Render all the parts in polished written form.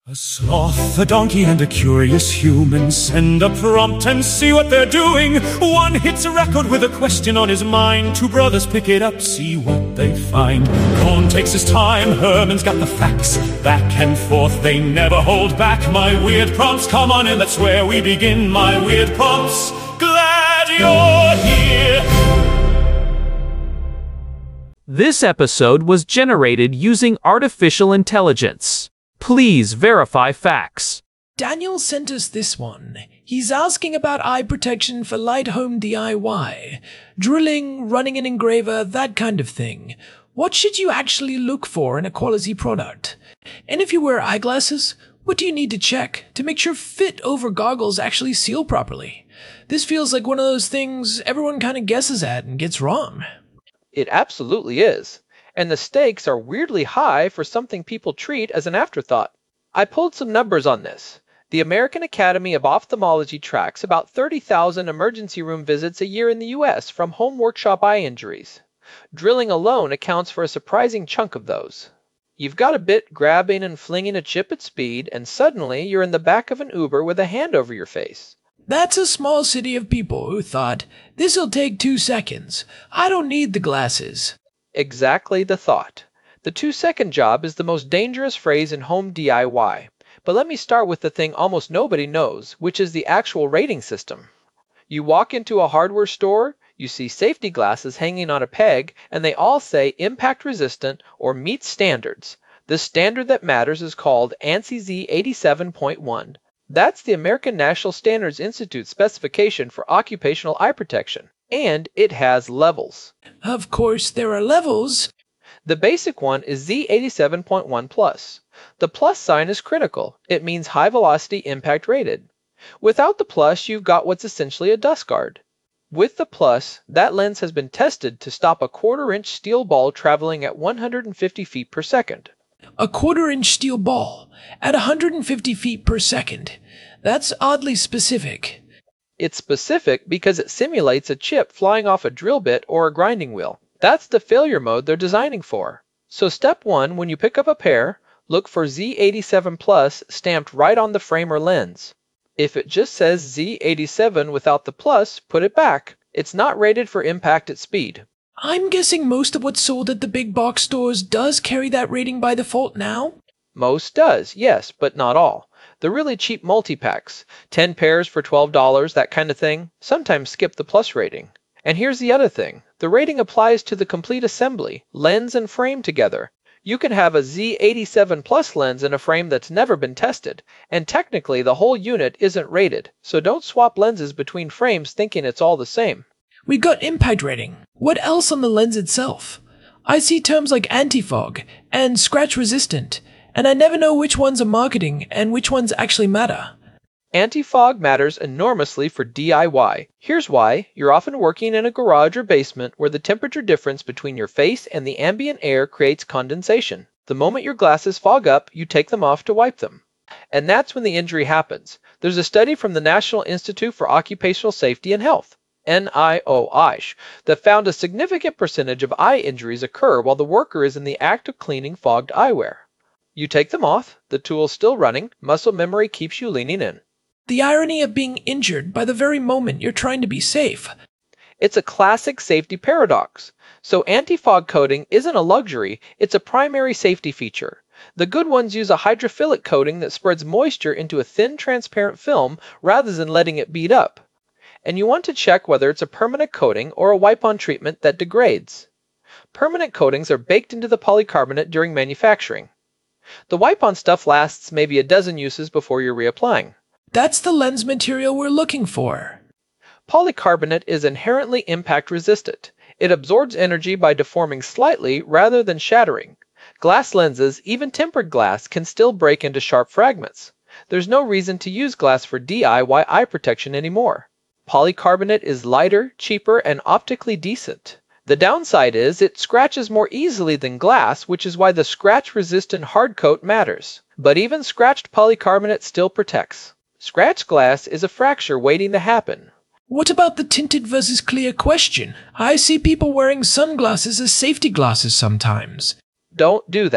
A sloth, a donkey, and a curious human send a prompt and see what they're doing. One hits a record with a question on his mind. Two brothers pick it up, see what they find. Cohn takes his time, Herman's got the facts. Back and forth, they never hold back. My weird prompts, come on in, that's where we begin. My weird prompts, glad you're here. This episode was generated using artificial intelligence. Please verify facts. Daniel sent us this one. He's asking about eye protection for light home DIY. Drilling, running an engraver, that kind of thing. What should you actually look for in a quality product? And if you wear eyeglasses, what do you need to check to make sure fit over goggles actually seal properly? This feels like one of those things everyone kind of guesses at and gets wrong. It absolutely is. And the stakes are weirdly high for something people treat as an afterthought. I pulled some numbers on this. The American Academy of Ophthalmology tracks about 30,000 emergency room visits a year in the US from home workshop eye injuries. Drilling alone accounts for a surprising chunk of those. You've got a bit grabbing and flinging a chip at speed, and suddenly you're in the back of an Uber with a hand over your face. That's a small city of people who thought, this'll take 2 seconds. I don't need the glasses. Exactly the thought. The 2-second job is the most dangerous phrase in home DIY. But let me start with the thing almost nobody knows, which is the actual rating system. You walk into a hardware store, you see safety glasses hanging on a peg, and they all say impact resistant or meet standards. The standard that matters is called ANSI Z87.1. That's the American National Standards Institute specification for occupational eye protection. And it has levels. Of course, there are levels. The basic one is Z87.1 plus. The plus sign is critical. It means high velocity impact rated. Without the plus, you've got what's essentially a dust guard. With the plus, that lens has been tested to stop a 1/4-inch steel ball traveling at 150 feet per second. A 1/4-inch steel ball at 150 feet per second. That's oddly specific. It's specific because it simulates a chip flying off a drill bit or a grinding wheel. That's the failure mode they're designing for. So step 1, when you pick up a pair, look for Z87 Plus stamped right on the frame or lens. If it just says Z87 without the plus, put it back. It's not rated for impact at speed. I'm guessing most of what's sold at the big box stores does carry that rating by default now? Most does, yes, but not all. The really cheap multi-packs, 10 pairs for $12, that kind of thing, sometimes skip the plus rating. And here's the other thing. The rating applies to the complete assembly, lens and frame together. You can have a Z87 Plus lens in a frame that's never been tested, and technically the whole unit isn't rated, so don't swap lenses between frames thinking it's all the same. We got impact rating. What else on the lens itself? I see terms like anti-fog and scratch resistant, and I never know which ones are marketing and which ones actually matter. Anti-fog matters enormously for DIY. Here's why. You're often working in a garage or basement where the temperature difference between your face and the ambient air creates condensation. The moment your glasses fog up, you take them off to wipe them. And that's when the injury happens. There's a study from the National Institute for Occupational Safety and Health, NIOSH, that found a significant percentage of eye injuries occur while the worker is in the act of cleaning fogged eyewear. You take them off, the tool's still running, muscle memory keeps you leaning in. The irony of being injured by the very moment you're trying to be safe. It's a classic safety paradox. So anti-fog coating isn't a luxury, it's a primary safety feature. The good ones use a hydrophilic coating that spreads moisture into a thin transparent film rather than letting it bead up. And you want to check whether it's a permanent coating or a wipe-on treatment that degrades. Permanent coatings are baked into the polycarbonate during manufacturing. The wipe-on stuff lasts maybe a dozen uses before you're reapplying. That's the lens material we're looking for. Polycarbonate is inherently impact resistant. It absorbs energy by deforming slightly rather than shattering. Glass lenses, even tempered glass, can still break into sharp fragments. There's no reason to use glass for DIY eye protection anymore. Polycarbonate is lighter, cheaper, and optically decent. The downside is it scratches more easily than glass, which is why the scratch-resistant hard coat matters. But even scratched polycarbonate still protects. Scratch glass is a fracture waiting to happen. What about the tinted versus clear question? I see people wearing sunglasses as safety glasses sometimes. Don't do that.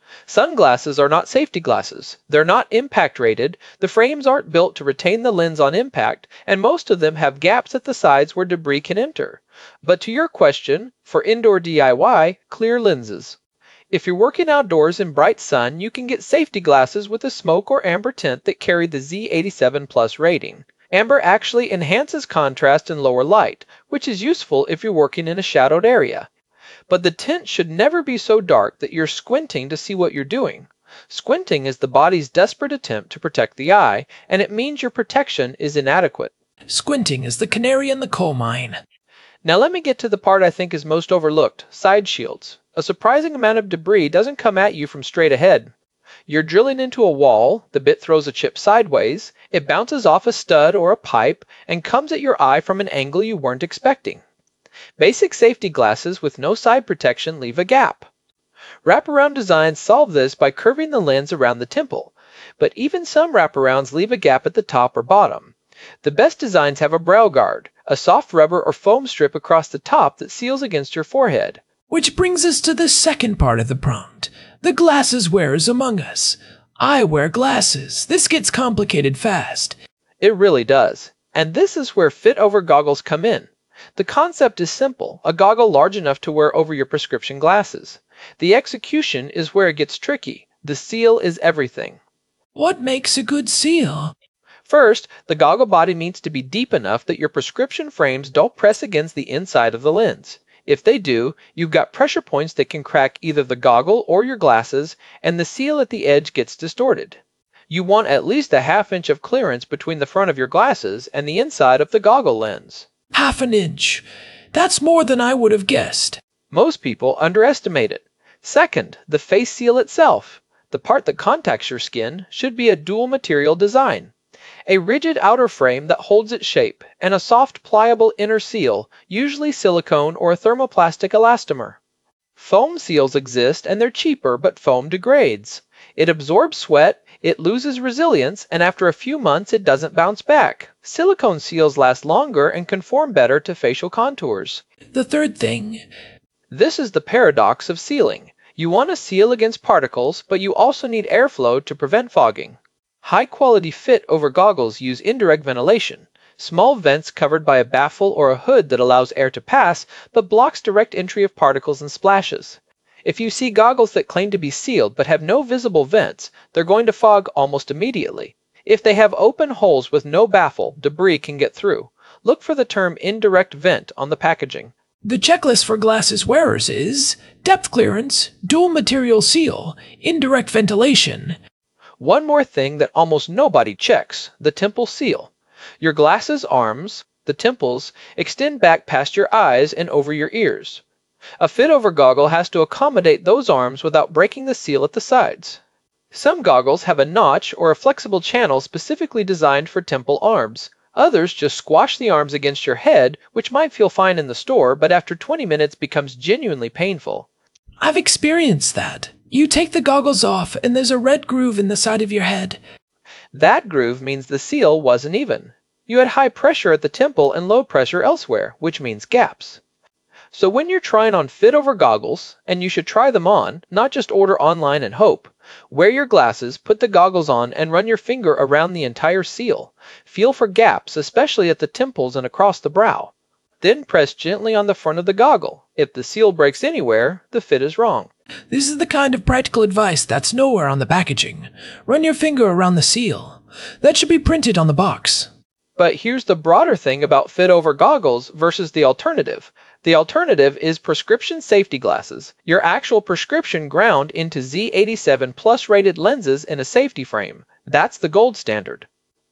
Sunglasses are not safety glasses. They're not impact rated, the frames aren't built to retain the lens on impact, and most of them have gaps at the sides where debris can enter. But to your question, for indoor DIY, clear lenses. If you're working outdoors in bright sun, you can get safety glasses with a smoke or amber tint that carry the Z87 Plus rating. Amber actually enhances contrast in lower light, which is useful if you're working in a shadowed area. But the tint should never be so dark that you're squinting to see what you're doing. Squinting is the body's desperate attempt to protect the eye, and it means your protection is inadequate. Squinting is the canary in the coal mine. Now let me get to the part I think is most overlooked, side shields. A surprising amount of debris doesn't come at you from straight ahead. You're drilling into a wall, the bit throws a chip sideways, it bounces off a stud or a pipe, and comes at your eye from an angle you weren't expecting. Basic safety glasses with no side protection leave a gap. Wraparound designs solve this by curving the lens around the temple, but even some wraparounds leave a gap at the top or bottom. The best designs have a brow guard, a soft rubber or foam strip across the top that seals against your forehead. Which brings us to the second part of the prompt, the glasses wearers among us. I wear glasses. This gets complicated fast. It really does. And this is where fit-over goggles come in. The concept is simple, a goggle large enough to wear over your prescription glasses. The execution is where it gets tricky. The seal is everything. What makes a good seal? First, the goggle body needs to be deep enough that your prescription frames don't press against the inside of the lens. If they do, you've got pressure points that can crack either the goggle or your glasses, and the seal at the edge gets distorted. You want at least a ½ inch of clearance between the front of your glasses and the inside of the goggle lens. Half an inch. That's more than I would have guessed. Most people underestimate it. Second, the face seal itself. The part that contacts your skin should be a dual material design. A rigid outer frame that holds its shape, and a soft, pliable inner seal, usually silicone or a thermoplastic elastomer. Foam seals exist and they're cheaper, but foam degrades. It absorbs sweat, it loses resilience, and after a few months it doesn't bounce back. Silicone seals last longer and conform better to facial contours. The third thing. This is the paradox of sealing. You want to seal against particles, but you also need airflow to prevent fogging. High-quality fit-over goggles use indirect ventilation, small vents covered by a baffle or a hood that allows air to pass but blocks direct entry of particles and splashes. If you see goggles that claim to be sealed but have no visible vents, they're going to fog almost immediately. If they have open holes with no baffle, debris can get through. Look for the term indirect vent on the packaging. The checklist for glasses wearers is depth clearance, dual material seal, indirect ventilation. One more thing that almost nobody checks, the temple seal. Your glasses arms, the temples, extend back past your eyes and over your ears. A fit-over goggle has to accommodate those arms without breaking the seal at the sides. Some goggles have a notch or a flexible channel specifically designed for temple arms. Others just squash the arms against your head, which might feel fine in the store, but after 20 minutes becomes genuinely painful. I've experienced that. You take the goggles off and there's a red groove in the side of your head. That groove means the seal wasn't even. You had high pressure at the temple and low pressure elsewhere, which means gaps. So when you're trying on fit-over goggles, and you should try them on, not just order online and hope, wear your glasses, put the goggles on, and run your finger around the entire seal. Feel for gaps, especially at the temples and across the brow. Then press gently on the front of the goggle. If the seal breaks anywhere, the fit is wrong. This is the kind of practical advice that's nowhere on the packaging. Run your finger around the seal. That should be printed on the box. But here's the broader thing about fit-over goggles versus the alternative. The alternative is prescription safety glasses, your actual prescription ground into Z87 Plus rated lenses in a safety frame. That's the gold standard.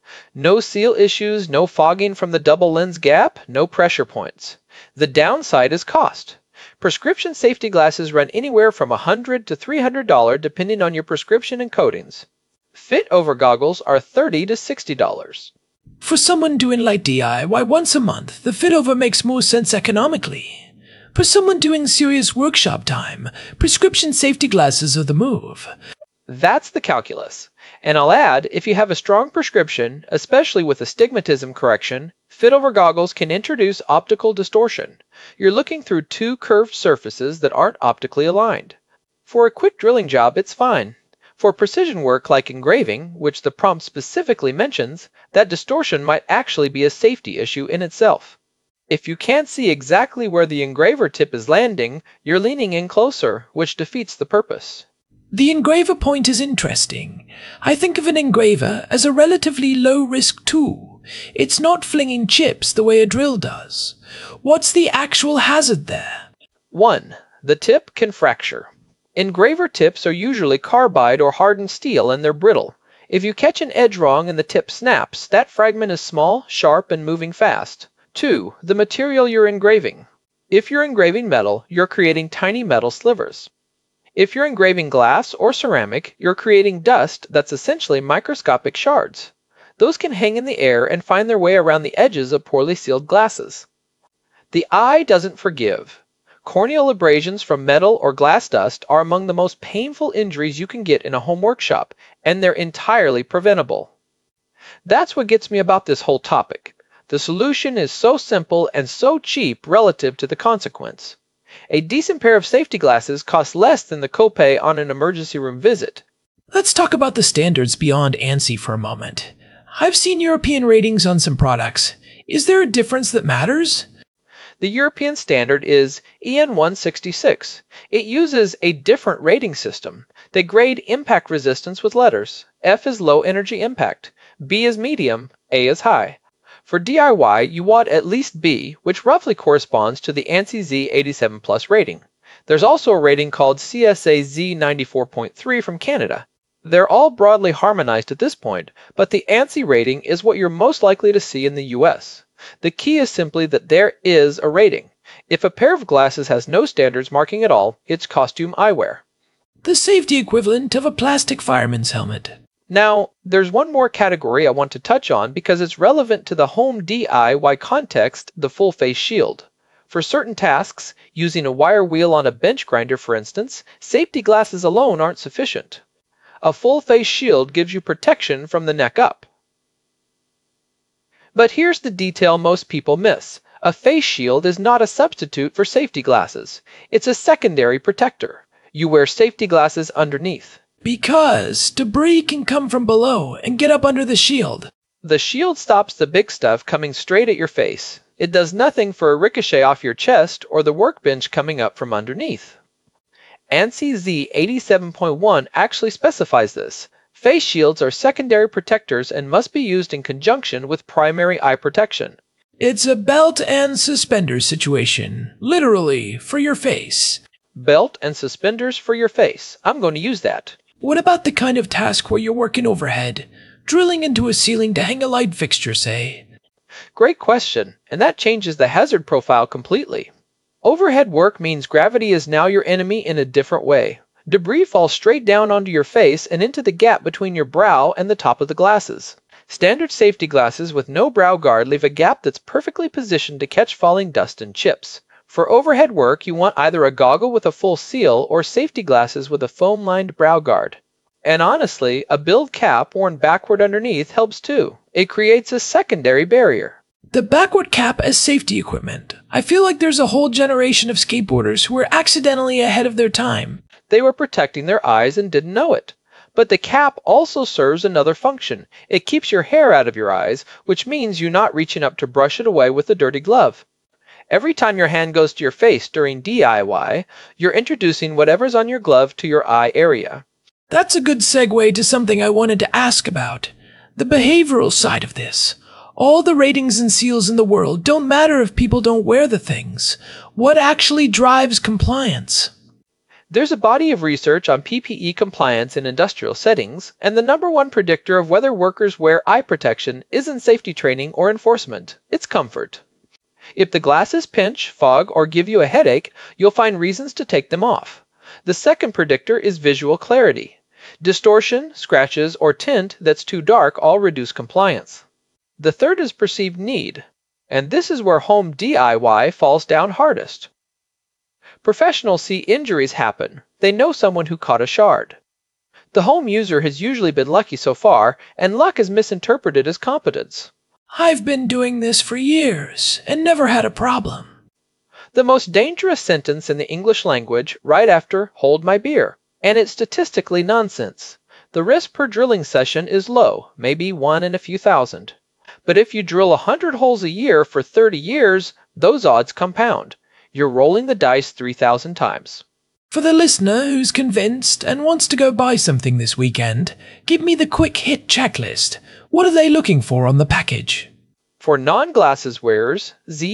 No seal issues, no fogging from the double lens gap, no pressure points. The downside is cost. Prescription safety glasses run anywhere from $100 to $300 depending on your prescription and coatings. Fit-over goggles are $30 to $60. For someone doing light DIY once a month, the fit-over makes more sense economically. For someone doing serious workshop time, prescription safety glasses are the move. That's the calculus. And I'll add, if you have a strong prescription, especially with astigmatism correction, fit-over goggles can introduce optical distortion. You're looking through two curved surfaces that aren't optically aligned. For a quick drilling job, it's fine. For precision work like engraving, which the prompt specifically mentions, that distortion might actually be a safety issue in itself. If you can't see exactly where the engraver tip is landing, you're leaning in closer, which defeats the purpose. The engraver point is interesting. I think of an engraver as a relatively low-risk tool. It's not flinging chips the way a drill does. What's the actual hazard there? 1. The tip can fracture. Engraver tips are usually carbide or hardened steel and they're brittle. If you catch an edge wrong and the tip snaps, that fragment is small, sharp, and moving fast. 2. The material you're engraving. If you're engraving metal, you're creating tiny metal slivers. If you're engraving glass or ceramic, you're creating dust that's essentially microscopic shards. Those can hang in the air and find their way around the edges of poorly sealed glasses. The eye doesn't forgive. Corneal abrasions from metal or glass dust are among the most painful injuries you can get in a home workshop, and they're entirely preventable. That's what gets me about this whole topic. The solution is so simple and so cheap relative to the consequence. A decent pair of safety glasses costs less than the copay on an emergency room visit. Let's talk about the standards beyond ANSI for a moment. I've seen European ratings on some products. Is there a difference that matters? The European standard is EN 166. It uses a different rating system. They grade impact resistance with letters. F is low energy impact, B is medium, A is high. For DIY, you want at least B, which roughly corresponds to the ANSI Z87 Plus rating. There's also a rating called CSA Z94.3 from Canada. They're all broadly harmonized at this point, but the ANSI rating is what you're most likely to see in the US. The key is simply that there is a rating. If a pair of glasses has no standards marking at all, it's costume eyewear. The safety equivalent of a plastic fireman's helmet. Now, there's one more category I want to touch on because it's relevant to the home DIY context, the full face shield. For certain tasks, using a wire wheel on a bench grinder for instance, safety glasses alone aren't sufficient. A full face shield gives you protection from the neck up. But here's the detail most people miss. A face shield is not a substitute for safety glasses. It's a secondary protector. You wear safety glasses underneath. Because debris can come from below and get up under the shield. The shield stops the big stuff coming straight at your face. It does nothing for a ricochet off your chest or the workbench coming up from underneath. ANSI Z87.1 actually specifies this. Face shields are secondary protectors and must be used in conjunction with primary eye protection. It's a belt and suspenders situation, literally, for your face. Belt and suspenders for your face. I'm going to use that. What about the kind of task where you're working overhead, drilling into a ceiling to hang a light fixture, say? Great question, and that changes the hazard profile completely. Overhead work means gravity is now your enemy in a different way. Debris falls straight down onto your face and into the gap between your brow and the top of the glasses. Standard safety glasses with no brow guard leave a gap that's perfectly positioned to catch falling dust and chips. For overhead work, you want either a goggle with a full seal or safety glasses with a foam-lined brow guard. And honestly, a billed cap worn backward underneath helps too. It creates a secondary barrier. The backward cap as safety equipment. I feel like there's a whole generation of skateboarders who were accidentally ahead of their time. They were protecting their eyes and didn't know it. But the cap also serves another function. It keeps your hair out of your eyes, which means you're not reaching up to brush it away with a dirty glove. Every time your hand goes to your face during DIY, you're introducing whatever's on your glove to your eye area. That's a good segue to something I wanted to ask about. The behavioral side of this. All the ratings and seals in the world don't matter if people don't wear the things. What actually drives compliance? There's a body of research on PPE compliance in industrial settings, and the number one predictor of whether workers wear eye protection isn't safety training or enforcement, it's comfort. If the glasses pinch, fog, or give you a headache, you'll find reasons to take them off. The second predictor is visual clarity. Distortion, scratches, or tint that's too dark all reduce compliance. The third is perceived need, and this is where home DIY falls down hardest. Professionals see injuries happen. They know someone who caught a shard. The home user has usually been lucky so far, and luck is misinterpreted as competence. I've been doing this for years and never had a problem. The most dangerous sentence in the English language right after hold my beer. And it's statistically nonsense. The risk per drilling session is low, maybe 1 in a few thousand. But if you drill 100 holes a year for 30 years, those odds compound. You're rolling the dice 3,000 times. For the listener who's convinced and wants to go buy something this weekend, give me the quick hit checklist. What are they looking for on the package? For non-glasses wearers,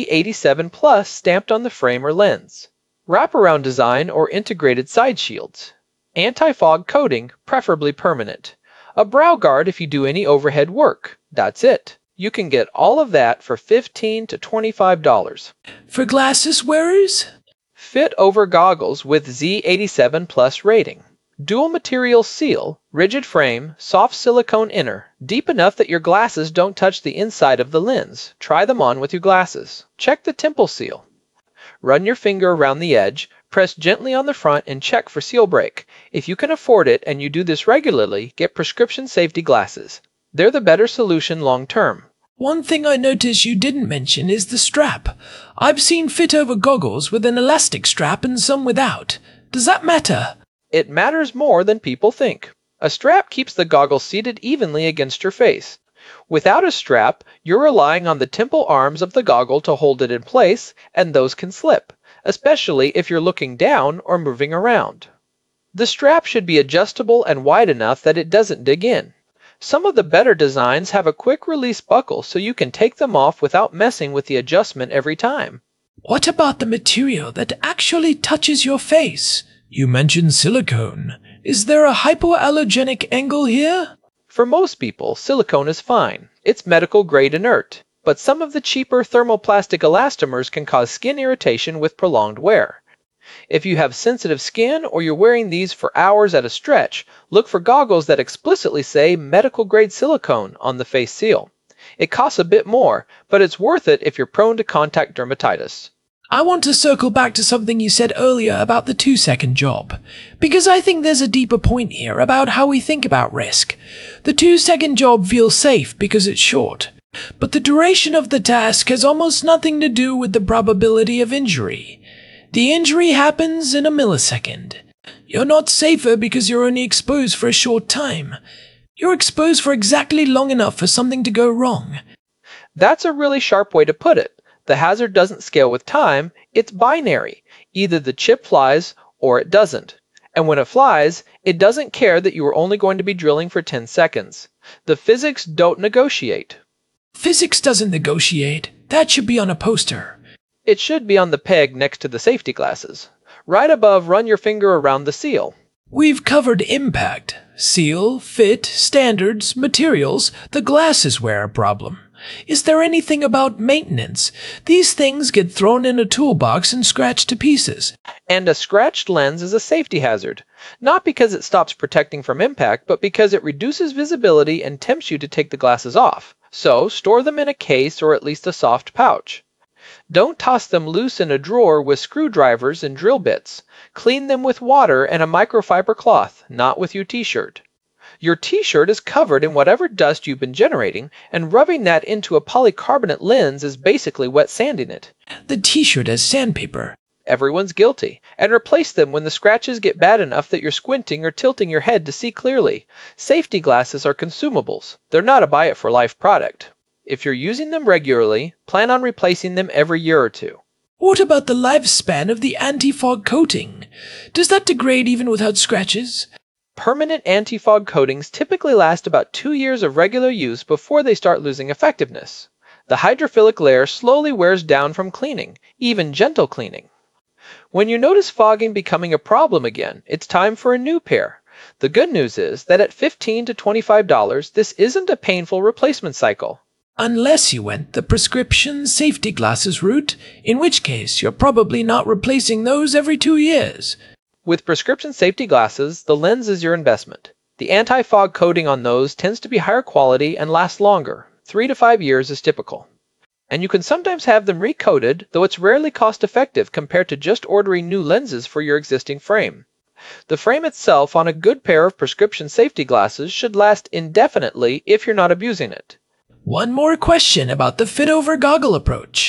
Z87 Plus stamped on the frame or lens. Wraparound design or integrated side shields. Anti-fog coating, preferably permanent. A brow guard if you do any overhead work. That's it. You can get all of that for $15 to $25. For glasses wearers? Fit over goggles with Z87 Plus rating. Dual material seal, rigid frame, soft silicone inner, deep enough that your glasses don't touch the inside of the lens. Try them on with your glasses. Check the temple seal. Run your finger around the edge, press gently on the front and check for seal break. If you can afford it and you do this regularly, get prescription safety glasses. They're the better solution long term. One thing I noticed you didn't mention is the strap. I've seen fit-over goggles with an elastic strap and some without. Does that matter? It matters more than people think. A strap keeps the goggles seated evenly against your face. Without a strap, you're relying on the temple arms of the goggle to hold it in place, and those can slip, especially if you're looking down or moving around. The strap should be adjustable and wide enough that it doesn't dig in. Some of the better designs have a quick release buckle so you can take them off without messing with the adjustment every time. What about the material that actually touches your face? You mentioned silicone. Is there a hypoallergenic angle here? For most people, silicone is fine. It's medical grade inert. But some of the cheaper thermoplastic elastomers can cause skin irritation with prolonged wear. If you have sensitive skin or you're wearing these for hours at a stretch, look for goggles that explicitly say medical grade silicone on the face seal. It costs a bit more, but it's worth it if you're prone to contact dermatitis. I want to circle back to something you said earlier about the 2-second job, because I think there's a deeper point here about how we think about risk. The 2-second job feels safe because it's short, but the duration of the task has almost nothing to do with the probability of injury. The injury happens in a millisecond. You're not safer because you're only exposed for a short time. You're exposed for exactly long enough for something to go wrong. That's a really sharp way to put it. The hazard doesn't scale with time, it's binary. Either the chip flies or it doesn't. And when it flies, it doesn't care that you are only going to be drilling for 10 seconds. The physics don't negotiate. Physics doesn't negotiate. That should be on a poster. It should be on the peg next to the safety glasses. Right above, run your finger around the seal. We've covered impact, seal, fit, standards, materials, the glasses wear problem. Is there anything about maintenance? These things get thrown in a toolbox and scratched to pieces. And a scratched lens is a safety hazard. Not because it stops protecting from impact, but because it reduces visibility and tempts you to take the glasses off. So, store them in a case or at least a soft pouch. Don't toss them loose in a drawer with screwdrivers and drill bits. Clean them with water and a microfiber cloth, not with your t-shirt. Your t-shirt is covered in whatever dust you've been generating, and rubbing that into a polycarbonate lens is basically wet sanding it. The t-shirt has sandpaper. Everyone's guilty, and replace them when the scratches get bad enough that you're squinting or tilting your head to see clearly. Safety glasses are consumables. They're not a buy-it-for-life product. If you're using them regularly, plan on replacing them every year or two. What about the lifespan of the anti-fog coating? Does that degrade even without scratches? Permanent anti-fog coatings typically last about 2 years of regular use before they start losing effectiveness. The hydrophilic layer slowly wears down from cleaning, even gentle cleaning. When you notice fogging becoming a problem again, it's time for a new pair. The good news is that at $15 to $25, this isn't a painful replacement cycle. Unless you went the prescription safety glasses route, in which case you're probably not replacing those every 2 years. With prescription safety glasses, the lens is your investment. The anti-fog coating on those tends to be higher quality and lasts longer. 3 to 5 years is typical. And you can sometimes have them recoated, though it's rarely cost-effective compared to just ordering new lenses for your existing frame. The frame itself on a good pair of prescription safety glasses should last indefinitely if you're not abusing it. One more question about the fit-over goggle approach.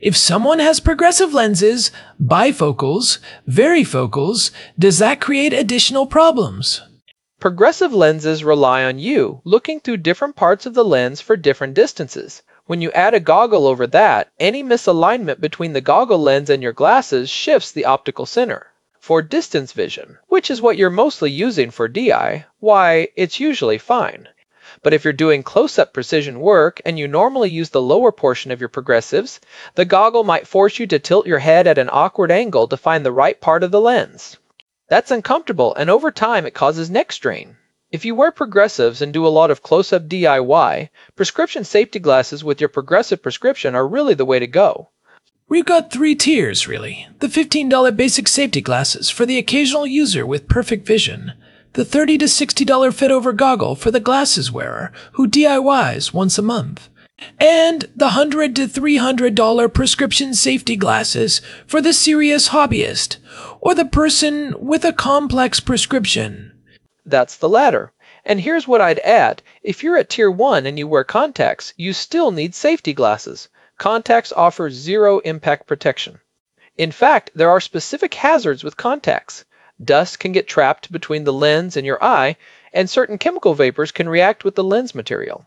If someone has progressive lenses, bifocals, varifocals, does that create additional problems? Progressive lenses rely on you looking through different parts of the lens for different distances. When you add a goggle over that, any misalignment between the goggle lens and your glasses shifts the optical center. For distance vision, which is what you're mostly using for DI, why, it's usually fine. But if you're doing close-up precision work and you normally use the lower portion of your progressives, the goggle might force you to tilt your head at an awkward angle to find the right part of the lens. That's uncomfortable, and over time it causes neck strain. If you wear progressives and do a lot of close-up DIY, prescription safety glasses with your progressive prescription are really the way to go. We've got 3 tiers, really. The $15 basic safety glasses for the occasional user with perfect vision. The $30 to $60 fit-over goggle for the glasses wearer who DIYs once a month. And the $100 to $300 prescription safety glasses for the serious hobbyist or the person with a complex prescription. That's the latter. And here's what I'd add. If you're at Tier 1 and you wear contacts, you still need safety glasses. Contacts offer zero impact protection. In fact, there are specific hazards with contacts. Dust can get trapped between the lens and your eye, and certain chemical vapors can react with the lens material.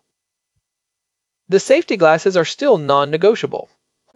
The safety glasses are still non-negotiable.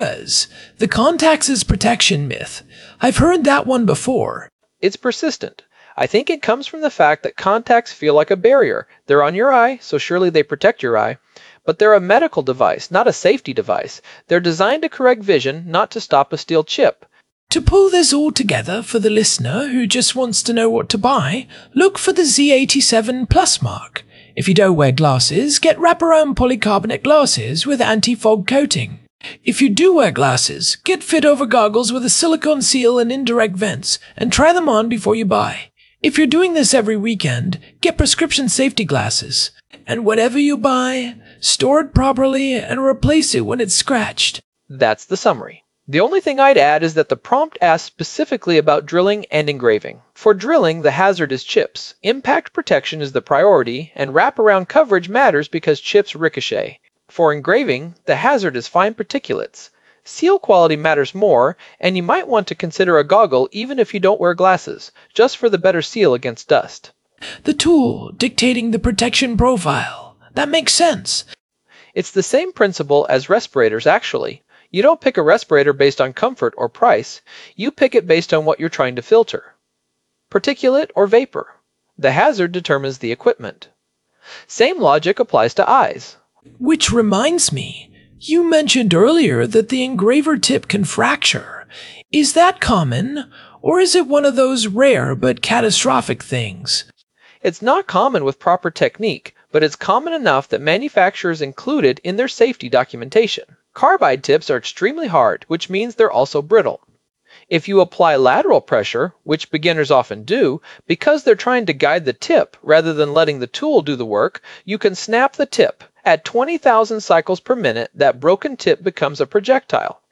The contacts is protection myth. I've heard that one before. It's persistent. I think it comes from the fact that contacts feel like a barrier. They're on your eye, so surely they protect your eye. But they're a medical device, not a safety device. They're designed to correct vision, not to stop a steel chip. To pull this all together for the listener who just wants to know what to buy, look for the Z87 Plus mark. If you don't wear glasses, get wraparound polycarbonate glasses with anti-fog coating. If you do wear glasses, get fit-over goggles with a silicone seal and indirect vents, and try them on before you buy. If you're doing this every weekend, get prescription safety glasses. And whatever you buy, store it properly and replace it when it's scratched. That's the summary. The only thing I'd add is that the prompt asks specifically about drilling and engraving. For drilling, the hazard is chips. Impact protection is the priority, and wraparound coverage matters because chips ricochet. For engraving, the hazard is fine particulates. Seal quality matters more, and you might want to consider a goggle even if you don't wear glasses, just for the better seal against dust. The tool dictating the protection profile. That makes sense. It's the same principle as respirators, actually. You don't pick a respirator based on comfort or price. You pick it based on what you're trying to filter. Particulate or vapor. The hazard determines the equipment. Same logic applies to eyes. Which reminds me, you mentioned earlier that the engraver tip can fracture. Is that common, or is it one of those rare but catastrophic things? It's not common with proper technique, but it's common enough that manufacturers include it in their safety documentation. Carbide tips are extremely hard, which means they're also brittle. If you apply lateral pressure, which beginners often do, because they're trying to guide the tip rather than letting the tool do the work, you can snap the tip. At 20,000 cycles per minute, that broken tip becomes a projectile.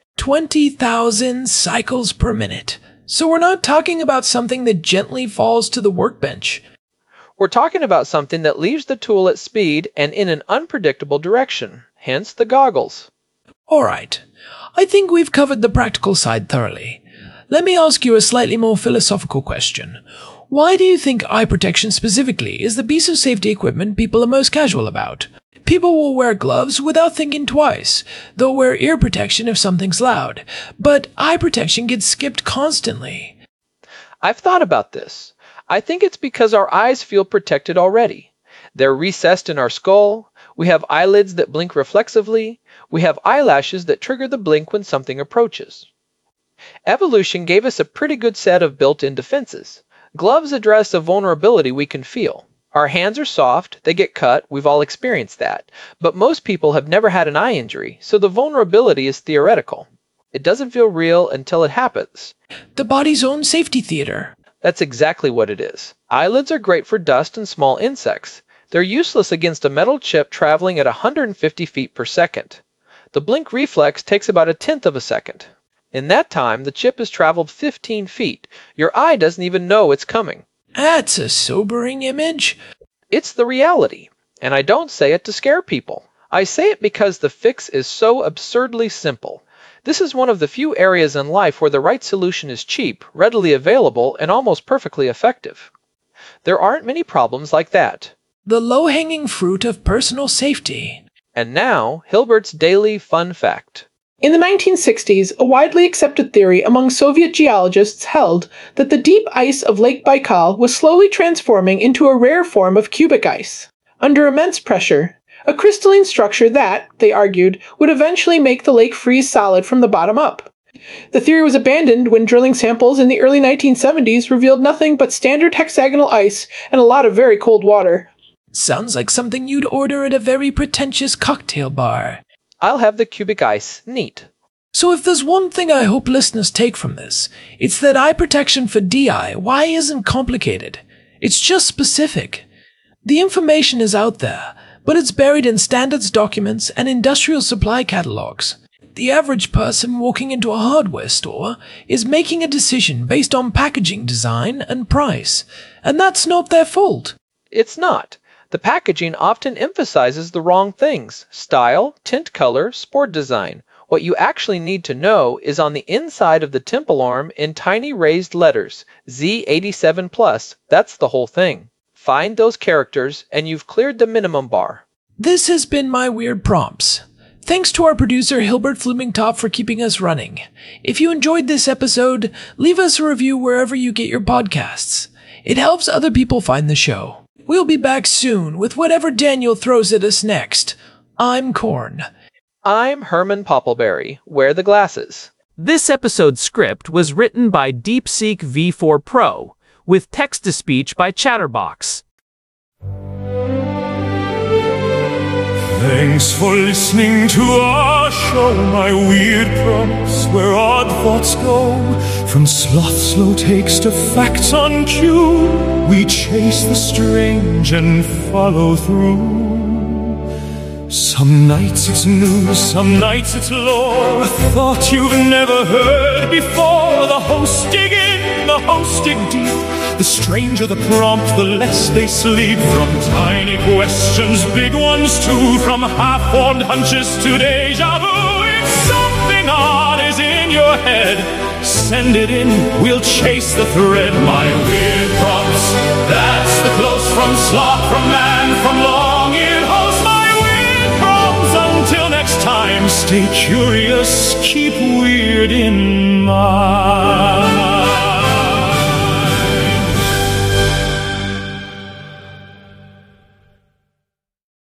20,000 cycles per minute. So we're not talking about something that gently falls to the workbench. We're talking about something that leaves the tool at speed and in an unpredictable direction, hence the goggles. All right. I think we've covered the practical side thoroughly. Let me ask you a slightly more philosophical question. Why do you think eye protection specifically is the piece of safety equipment people are most casual about? People will wear gloves without thinking twice. They'll wear ear protection if something's loud. But eye protection gets skipped constantly. I've thought about this. I think it's because our eyes feel protected already. They're recessed in our skull. We have eyelids that blink reflexively. We have eyelashes that trigger the blink when something approaches. Evolution gave us a pretty good set of built-in defenses. Gloves address a vulnerability we can feel. Our hands are soft, they get cut, we've all experienced that. But most people have never had an eye injury, so the vulnerability is theoretical. It doesn't feel real until it happens. The body's own safety theater. That's exactly what it is. Eyelids are great for dust and small insects. They're useless against a metal chip traveling at 150 feet per second. The blink reflex takes about 1/10 of a second. In that time, the chip has traveled 15 feet. Your eye doesn't even know it's coming. That's a sobering image. It's the reality, and I don't say it to scare people. I say it because the fix is so absurdly simple. This is one of the few areas in life where the right solution is cheap, readily available, and almost perfectly effective. There aren't many problems like that. The low-hanging fruit of personal safety. And now, Hilbert's Daily Fun Fact. In the 1960s, a widely accepted theory among Soviet geologists held that the deep ice of Lake Baikal was slowly transforming into a rare form of cubic ice. Under immense pressure, a crystalline structure that, they argued, would eventually make the lake freeze solid from the bottom up. The theory was abandoned when drilling samples in the early 1970s revealed nothing but standard hexagonal ice and a lot of very cold water. Sounds like something you'd order at a very pretentious cocktail bar. I'll have the cubic ice. Neat. So if there's one thing I hope listeners take from this, it's that eye protection for DIY isn't complicated. It's just specific. The information is out there, but it's buried in standards documents and industrial supply catalogs. The average person walking into a hardware store is making a decision based on packaging design and price, and that's not their fault. It's not. The packaging often emphasizes the wrong things: style, tint color, sport design. What you actually need to know is on the inside of the temple arm in tiny raised letters, Z87+, that's the whole thing. Find those characters and you've cleared the minimum bar. This has been My Weird Prompts. Thanks to our producer Hilbert Flumingtop for keeping us running. If you enjoyed this episode, leave us a review wherever you get your podcasts. It helps other people find the show. We'll be back soon with whatever Daniel throws at us next. I'm Corn. I'm Herman Poppleberry. Wear the glasses. This episode's script was written by DeepSeek V4 Pro, with text-to-speech by Chatterbox. Thanks for listening to our show, My Weird Prompts, where odd thoughts go. From sloth slow takes to facts on cue, we chase the strange and follow through. Some nights it's news, some nights it's lore, a thought you've never heard before. The hosts dig in, the hosts dig deep. The stranger the prompt, the less they sleep. From tiny questions, big ones too, from half-formed hunches to deja vu. If something odd is in your head, send it in, we'll chase the thread. My Weird Prompts, that's the close from sloth, from man, from long-eared host. My Weird Prompts, until next time, stay curious, keep weird in mind.